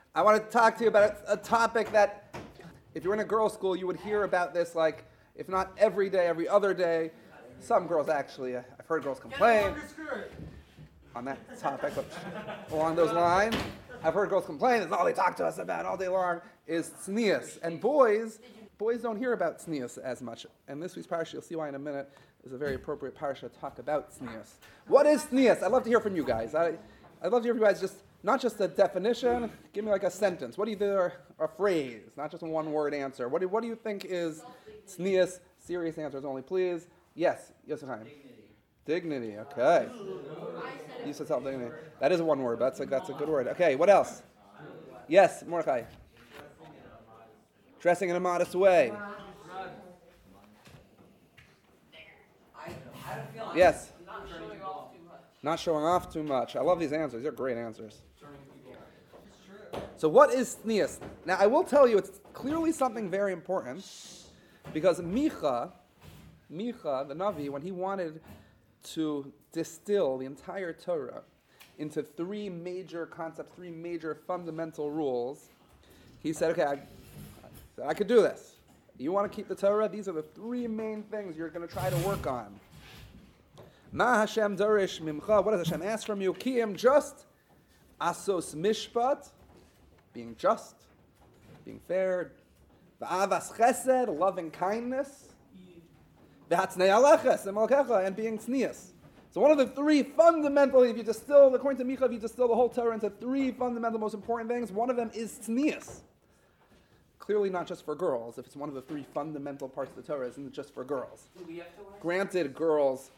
I want to talk to you about a topic that, if you're in a girls' school, you would hear about this, like, if not every day, every other day. Some girls actually, I've heard girls complain on that topic, but along those lines. I've heard girls complain, that's all they talk to us about all day long, is tznius. And boys don't hear about tznius as much. And this week's parsha, you'll see why in a minute, is a very appropriate parsha to talk about tznius. What is tznius? I'd love to hear from you guys. I'd love to hear from you guys just, not just a definition, give me like a sentence. What do you think, or a phrase, not just a one-word answer. What do you think is tznius? Serious answers only, please. Yes, Chaim. Dignity, okay. You said self-dignity. That is one word, but that's a good word. Okay, what else? Yes, Mordechai. Dressing in a modest way. Yes. Not showing off too much. I love these answers. These are great answers. So what is tznius? Now, I will tell you, it's clearly something very important, because Micha, the Navi, when he wanted to distill the entire Torah into three major concepts, three major fundamental rules, he said, okay, I could do this. You want to keep the Torah? These are the three main things you're going to try to work on. Ma Hashem dorish mimcha. What does Hashem ask from you? Kiyim, just. Asos mishpat, being just, being fair. V'avas chesed, loving kindness. V'hatznei aleches, and being tznius. So one of the three fundamental, if you distill, according to Micha, if you distill the whole Torah into three fundamental, most important things, one of them is tznius. Clearly not just for girls. If it's one of the three fundamental parts of the Torah, isn't it just for girls? Granted, girls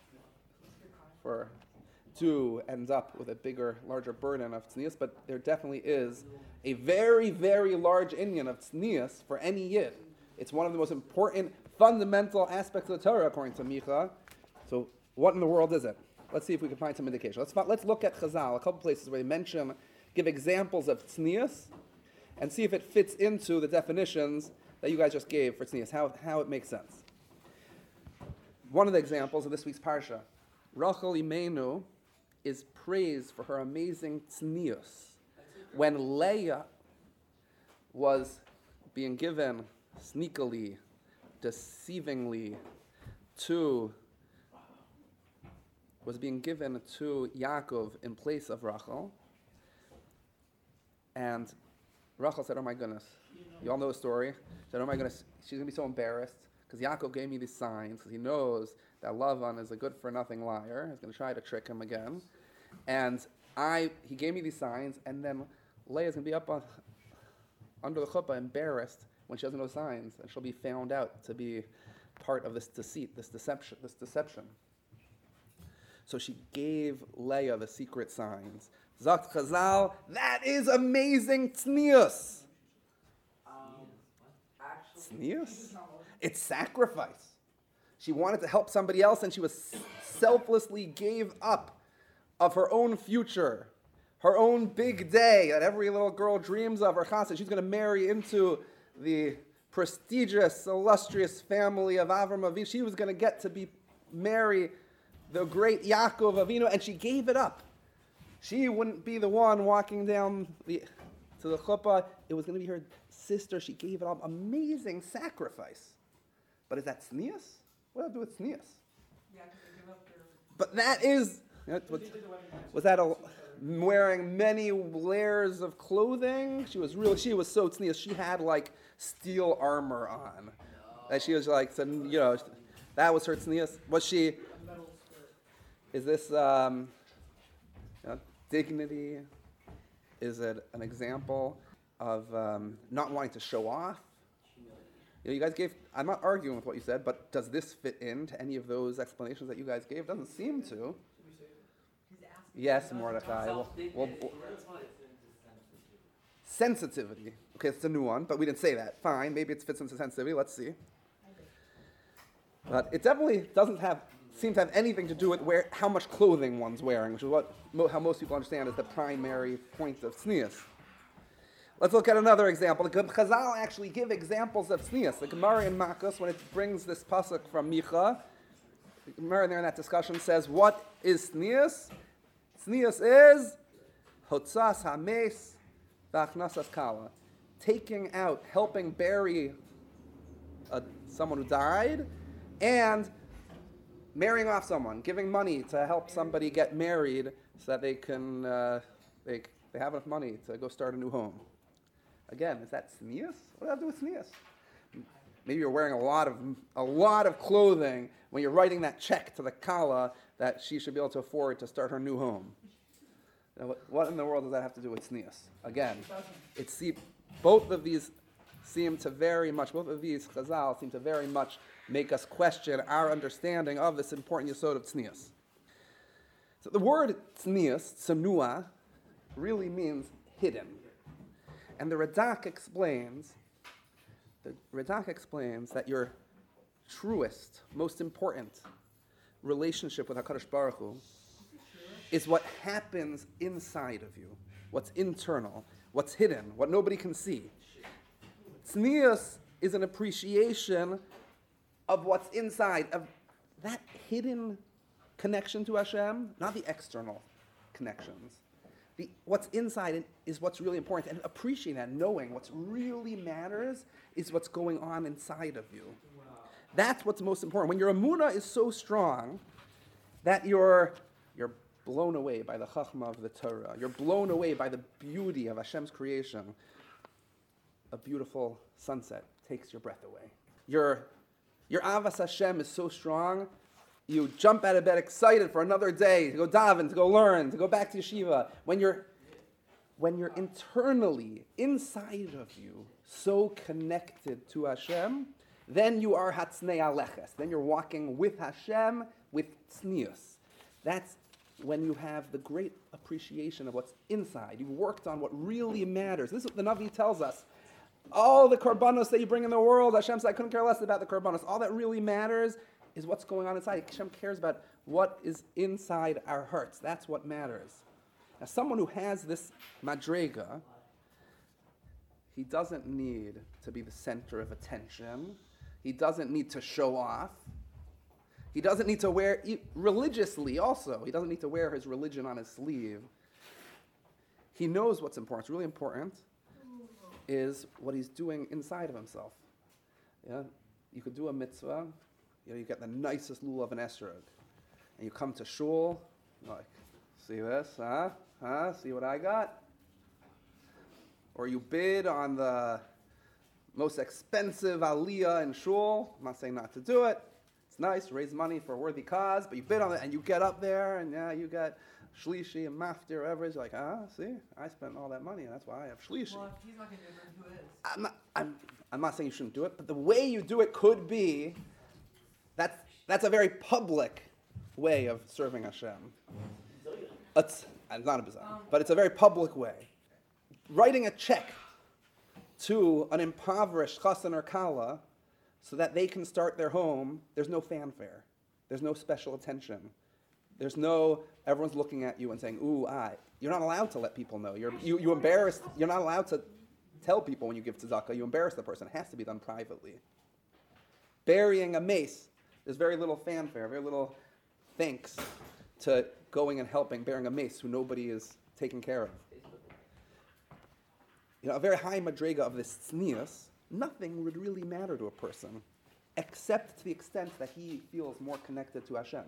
do end up with a larger burden of tznius, but there definitely is a very, very large inyan of tznius for any yid. It's one of the most important, fundamental aspects of the Torah, according to Micha. So what in the world is it? Let's see if we can find some indication. Let's look at Chazal, a couple places where they give examples of tznius, and see if it fits into the definitions that you guys just gave for tznius, how it makes sense. One of the examples of this week's parsha, Rachel Imenu is praised for her amazing tznius. When Leah was being given sneakily, deceivingly, was being given to Yaakov in place of Rachel, and Rachel said, oh my goodness, you all know the story. She said, oh my goodness, she's going to be so embarrassed because Yaakov gave me these signs because he knows that Lavan is a good-for-nothing liar. He's going to try to trick him again. And he gave me these signs, and then Leah's going to be up under the chuppah, embarrassed when she doesn't know signs, and she'll be found out to be part of this deceit, this deception. So she gave Leah the secret signs. Zakt Chazal, that is amazing tznius. Tznius? It's sacrifice. She wanted to help somebody else, and she was selflessly gave up of her own future, her own big day that every little girl dreams of, her chassid. She's going to marry into the prestigious, illustrious family of Avram Avinu. She was going to get to marry the great Yaakov Avinu, and she gave it up. She wouldn't be the one walking down to the chuppah. It was going to be her sister. She gave it up. Amazing sacrifice. But is that tznius? What does that do with tznius? Yeah, they give up their... But that is... Was that wearing many layers of clothing? She was so tznius. She had like steel armor on. That she was like, that was her tznius. Was she... Is this... dignity? Is it an example of not wanting to show off? You guys gave, I'm not arguing with what you said, but does this fit into any of those explanations that you guys gave? Doesn't seem to. Yes, Mordechai. Sensitivity. Okay, it's a new one, but we didn't say that. Fine, maybe it fits into sensitivity. Let's see. But it definitely doesn't seem to have anything to do with how much clothing one's wearing, which is how most people understand is the primary point of tznius. Let's look at another example. The Chazal actually give examples of tznius. The Gemara in Makos, when it brings this pasuk from Micha, the Gemara there in that discussion says, what is tznius? Tznius is hotzas hames v'achnasas kala, taking out, helping bury someone who died, and marrying off someone, giving money to help somebody get married so that they can they have enough money to go start a new home. Again, is that tznius? What does that have to do with tznius? Maybe you're wearing a lot of clothing when you're writing that check to the kala that she should be able to afford to start her new home. What in the world does that have to do with tznius? Again, both of these chazal seem to very much make us question our understanding of this important yesod of tznius. So the word tznius, tsanua, really means hidden. And the Radak explains that your truest, most important relationship with HaKadosh Baruch Hu is what happens inside of you, what's internal, what's hidden, what nobody can see. Tznius is an appreciation of what's inside, of that hidden connection to Hashem, not the external connections. What's inside is what's really important, and appreciating that, knowing what's really matters is what's going on inside of you. That's what's most important. When your emunah is so strong that you're blown away by the chachma of the Torah, you're blown away by the beauty of Hashem's creation. A beautiful sunset takes your breath away. Your avas Hashem is so strong, you jump out of bed excited for another day to go daven, to go learn, to go back to yeshiva. When you're internally, inside of you, so connected to Hashem, then you are hatznei aleches. Then you're walking with Hashem, with tznius. That's when you have the great appreciation of what's inside. You've worked on what really matters. This is what the Navi tells us. All the korbanos that you bring in the world, Hashem said, I couldn't care less about the korbanos. All that really matters is what's going on inside. Hashem cares about what is inside our hearts. That's what matters. Now, someone who has this madrega, he doesn't need to be the center of attention. He doesn't need to show off. He doesn't need to wear, religiously also, he doesn't need to wear his religion on his sleeve. He knows what's important. What's really important is what he's doing inside of himself. Yeah? You could do a mitzvah, you get the nicest lulav of an esrog, and you come to shul, like, see this, see what I got? Or you bid on the most expensive aliyah in shul. I'm not saying not to do it. It's nice, raise money for a worthy cause, but you bid on it, and you get up there, and you got shlishi and maftir, or whatever. It's like, see, I spent all that money, and that's why I have shlishi. Well, if he's not going to do it, who is? I'm not saying you shouldn't do it, but the way you do it could be, that's a very public way of serving Hashem. It's not a bizarre, but it's a very public way. Writing a check to an impoverished chassan or kala so that they can start their home, there's no fanfare. There's no special attention. There's no, everyone's looking at you and saying, ooh, You're not allowed to let people know. You embarrass, you're not allowed to tell people when you give tzedakah. You embarrass the person. It has to be done privately. Burying a mace, there's very little fanfare, very little thanks to going and helping, burying a mace who nobody is taking care of. A very high madrega of this tznius, nothing would really matter to a person except to the extent that he feels more connected to Hashem.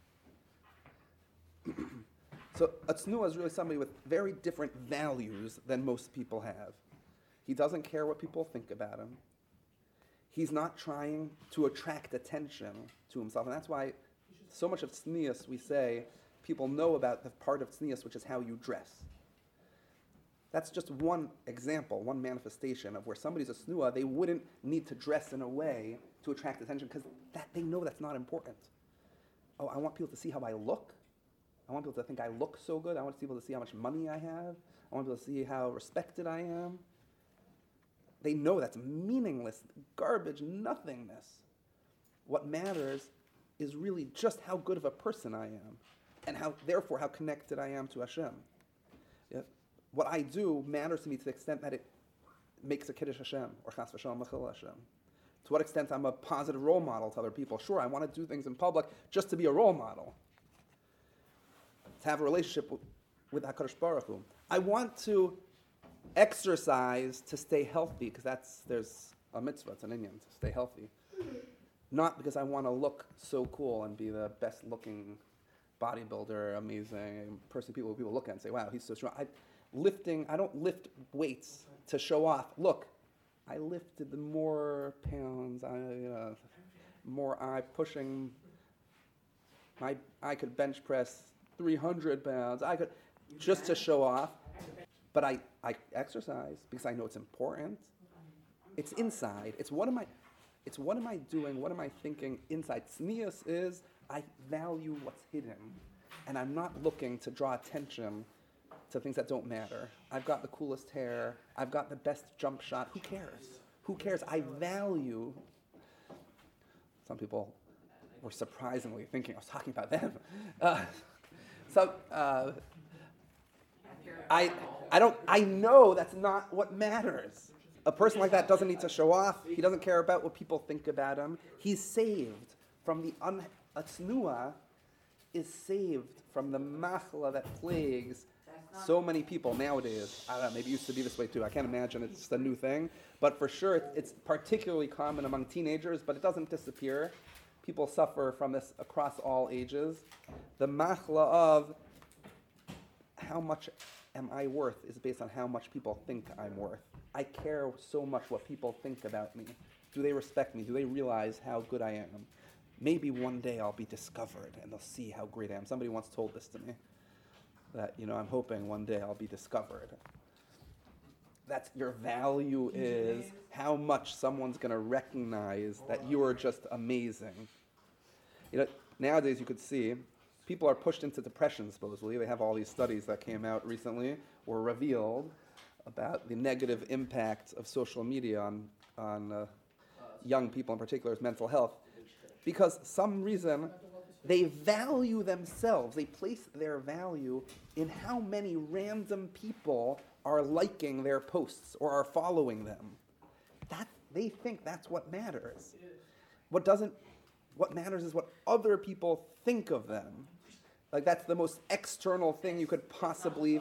So a tznuah is really somebody with very different values than most people have. He doesn't care what people think about him. He's not trying to attract attention to himself. And that's why so much of tznius, we say, people know about the part of tznius, which is how you dress. That's just one example, one manifestation of where somebody's a tznuah, they wouldn't need to dress in a way to attract attention because they know that's not important. Oh, I want people to see how I look. I want people to think I look so good. I want people to see how much money I have. I want people to see how respected I am. They know that's meaningless, garbage, nothingness. What matters is really just how good of a person I am and therefore how connected I am to Hashem. Yeah? What I do matters to me to the extent that it makes a kiddush Hashem or chas v'shalom mechil Hashem. To what extent I'm a positive role model to other people. Sure, I want to do things in public just to be a role model. To have a relationship with HaKadosh Baruch Hu. I want to exercise to stay healthy, because there's a mitzvah, it's an inyan, to stay healthy. Not because I want to look so cool and be the best looking bodybuilder, amazing person people look at and say, wow, he's so strong. I don't lift weights to show off. Look, I lifted more pounds, pushing, I could bench press 300 pounds, just to show off. But I exercise because I know it's important. It's inside. It's what am I doing? What am I thinking inside? Tznius is I value what's hidden. And I'm not looking to draw attention to things that don't matter. I've got the coolest hair. I've got the best jump shot. Who cares? Who cares? I value. Some people were surprisingly thinking I was talking about them. I know that's not what matters. A person like that doesn't need to show off. He doesn't care about what people think about him. He's saved from the a tznuah is saved from the machla that plagues so many people nowadays. I don't know, maybe it used to be this way too. I can't imagine it's just a new thing. But for sure, it's particularly common among teenagers, but it doesn't disappear. People suffer from this across all ages. The machla of how much am I worth is based on how much people think I'm worth. I care so much what people think about me. Do they respect me? Do they realize how good I am? Maybe one day I'll be discovered and they'll see how great I am. Somebody once told this to me, that, I'm hoping one day I'll be discovered. That's your value is how much someone's going to recognize that you are just amazing. Nowadays you could see people are pushed into depression, supposedly. They have all these studies that came out recently or revealed about the negative impact of social media on young people, in particular's mental health. Because some reason they value themselves. They place their value in how many random people are liking their posts or are following them. They think that's what matters. What matters is what other people think of them. Like that's the most external thing you could possibly,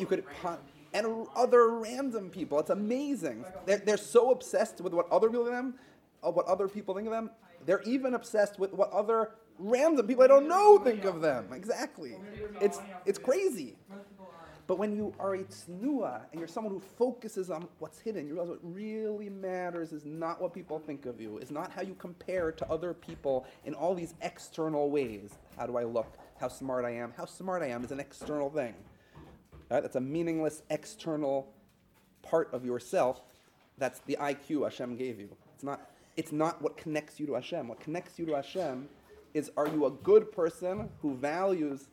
and other random people. It's amazing. They're so obsessed with what other people think of them. They're even obsessed with what other random people I don't know think of them. Exactly. It's crazy. But when you are a tznuah and you're someone who focuses on what's hidden, you realize what really matters is not what people think of you. It's not how you compare to other people in all these external ways. How do I look? How smart I am? How smart I am is an external thing. Right? That's a meaningless external part of yourself. That's the IQ Hashem gave you. It's not what connects you to Hashem. What connects you to Hashem is, are you a good person who values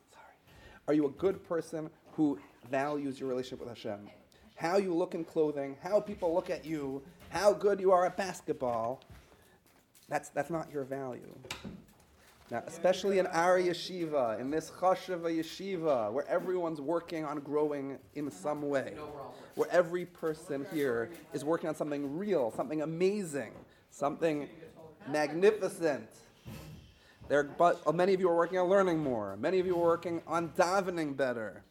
your relationship with Hashem? How you look in clothing, how people look at you, how good you are at basketball, that's not your value. Now, especially in our yeshiva, in this chashuva yeshiva, where everyone's working on growing in some way, where every person here is working on something real, something amazing, something magnificent. But many of you are working on learning more. Many of you are working on davening better.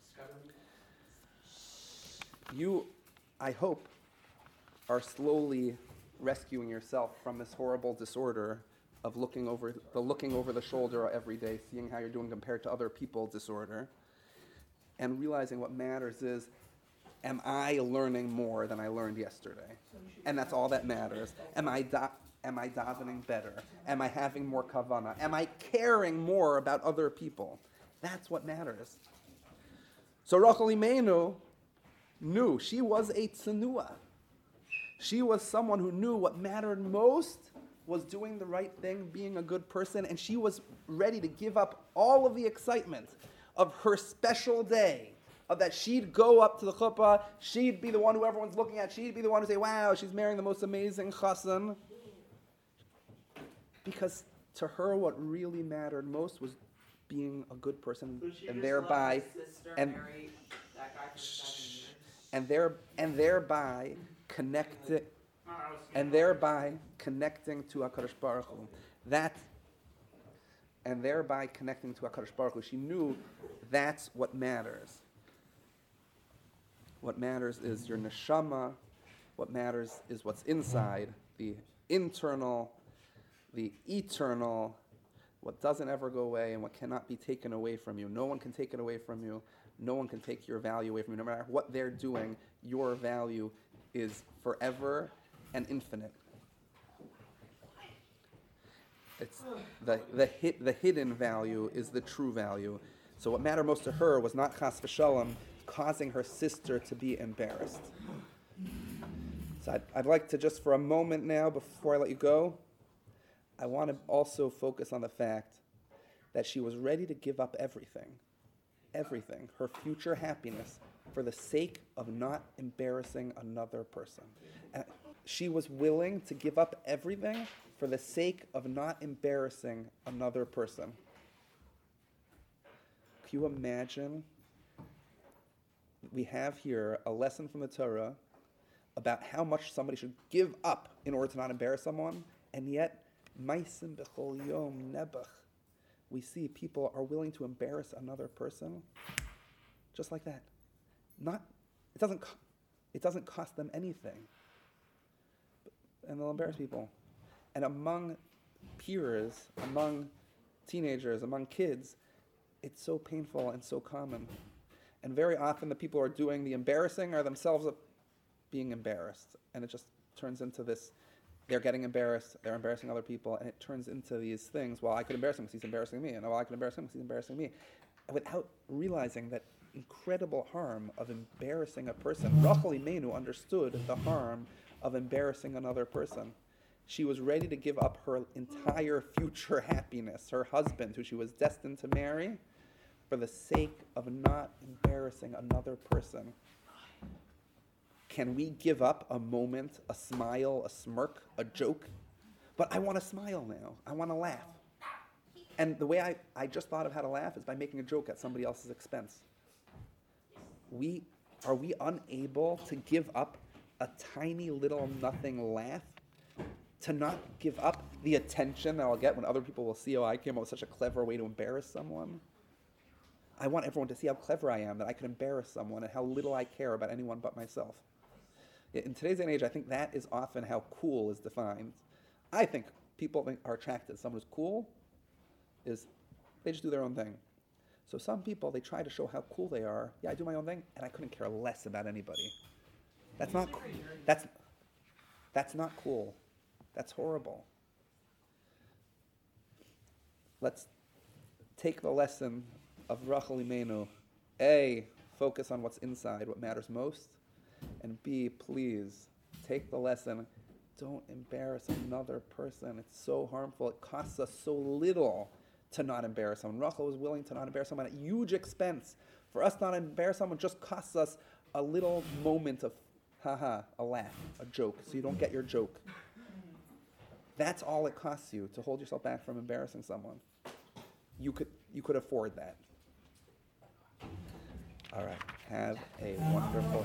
You, I hope, are slowly rescuing yourself from this horrible disorder of looking over the shoulder every day, seeing how you're doing compared to other people disorder, and realizing what matters is, am I learning more than I learned yesterday? And that's all that matters. Am I davening better? Am I having more kavanah? Am I caring more about other people? That's what matters. So Rachel Imenu knew. She was a tznuah. She was someone who knew what mattered most was doing the right thing, being a good person, and she was ready to give up all of the excitement of her special day, of that she'd go up to the chuppah, she'd be the one who everyone's looking at, she'd be the one who say, wow, she's marrying the most amazing chassan. Because to her what really mattered most was being a good person, and thereby connecting to HaKadosh Baruch Hu. Thereby connecting to HaKadosh Baruch Hu. She knew that's what matters. What matters is your neshama. What matters is what's inside, the internal, the eternal, what doesn't ever go away and what cannot be taken away from you. No one can take it away from you. No one can take your value away from you. No matter what they're doing, your value is forever and infinite. It's the hidden value is the true value. So what mattered most to her was not chas v'shalom causing her sister to be embarrassed. So I'd like to just for a moment now, before I let you go, I want to also focus on the fact that she was ready to give up everything, her future happiness, for the sake of not embarrassing another person. And she was willing to give up everything for the sake of not embarrassing another person. Can you imagine? We have here a lesson from the Torah about how much somebody should give up in order to not embarrass someone, and yet, maisim b'chol yom nebuch, we see people are willing to embarrass another person, just like that. It doesn't cost them anything, and they'll embarrass people. And among peers, among teenagers, among kids, it's so painful and so common. And very often the people who are doing the embarrassing are themselves being embarrassed. And it just turns into this, they're getting embarrassed, they're embarrassing other people, and it turns into these things, well, I could embarrass him because he's embarrassing me, and well, I could embarrass him because he's embarrassing me, without realizing that incredible harm of embarrassing a person. Rachel Imenu understood the harm of embarrassing another person. She was ready to give up her entire future happiness, her husband, who she was destined to marry, for the sake of not embarrassing another person. Can we give up a moment, a smile, a smirk, a joke? But I want to smile now. I want to laugh. And the way I just thought of how to laugh is by making a joke at somebody else's expense. Are we unable to give up a tiny little nothing laugh? To not give up the attention that I'll get when other people will see, oh, I came up with such a clever way to embarrass someone. I want everyone to see how clever I am, that I can embarrass someone, and how little I care about anyone but myself. In today's day and age, I think that is often how cool is defined. I think people are attracted. Someone who's cool is, they just do their own thing. So some people, they try to show how cool they are. Yeah, I do my own thing, and I couldn't care less about anybody. That's not cool. That's not cool. That's horrible. Let's take the lesson of Rachel Imenu. A, focus on what's inside, what matters most. And B, please, take the lesson. Don't embarrass another person. It's so harmful. It costs us so little to not embarrass someone. Rachel was willing to not embarrass someone at huge expense. For us not to embarrass someone just costs us a little moment of, a laugh, a joke, so you don't get your joke. That's all it costs you to hold yourself back from embarrassing someone. You could afford that. All right. Have a wonderful